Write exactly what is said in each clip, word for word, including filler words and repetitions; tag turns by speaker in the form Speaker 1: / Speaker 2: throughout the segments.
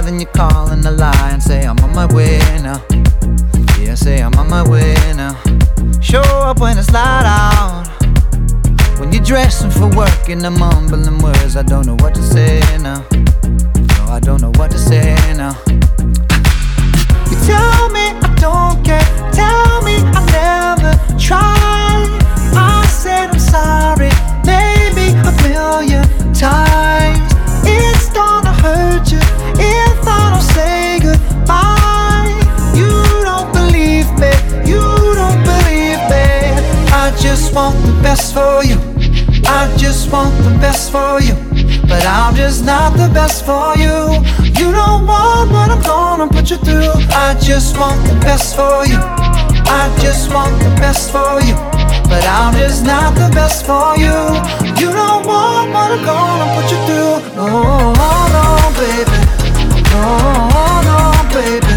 Speaker 1: then you call and a lie and say I'm on my way now. Yeah, say I'm on my way now. Show up when it's light out. When you're dressing for work and I'm mumbling words, I don't know what to say now. No, I don't know what to say now. You tell me I don't care, tell me I never tried. I said I'm sorry, maybe a million times. It's gonna hurt you if I don't say goodbye. You don't believe me, you don't believe me. I just want the best for you, I just want the best for you, but I'm just not the best for you. You don't want what I'm gonna put you through. I just want the best for you, I just want the best for you, but I'm just not the best for you. You don't want what I'm gonna put you through. No, no, baby. No, no, baby.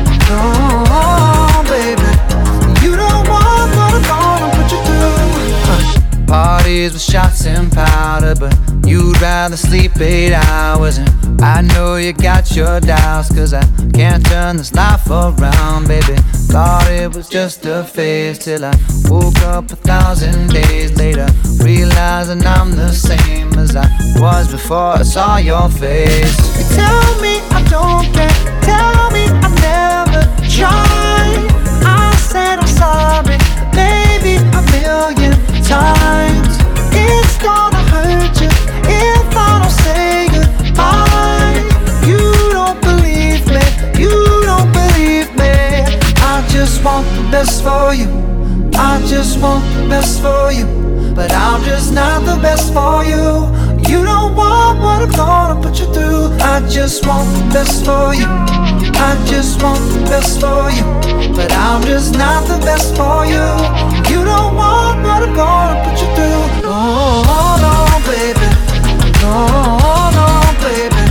Speaker 1: No, baby. You don't want what I'm gonna put you through. Huh. Parties with shots and powder, but you'd rather sleep eight hours. And I know you got your doubts, cause I can't turn this life around, baby. Thought it was just a phase, till I woke up a thousand days later, realizing I'm the same as I was before I saw your face. You tell me I don't care, tell me I never tried. I said I'm sorry, maybe a million times. It's gonna hurt you if I don't say goodbye. You don't believe me, you don't believe me. I just want the best for you, I just want the best for you, but I'm just not the best for you. You don't want what I'm gonna put you through. I just want the best for you, I just want the best for you, but I'm just not the best for you. You don't want what I'm gonna put you through. No, no, baby. No, no, baby.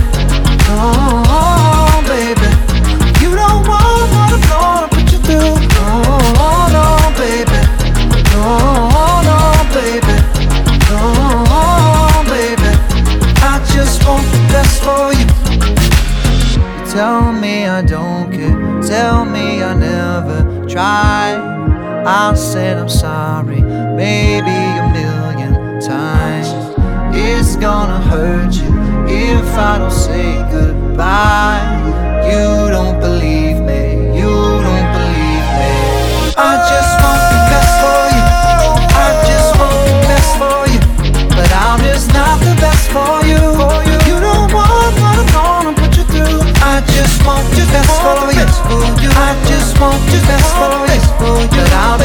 Speaker 1: No, baby. You don't want what I'm gonna put you through. No, no, baby. No, no, baby. No, baby. I just want the best for you. You tell me I don't care, tell me I never tried. I said I'm sorry, maybe a million times. It's gonna hurt you if I don't say goodbye. You don't believe me, you don't believe me. I just want the best for you, I just want the best for you, but I'm just not the best for you. You don't want what I'm gonna put you through. I just want the best for you, I just want the best for you, but I'm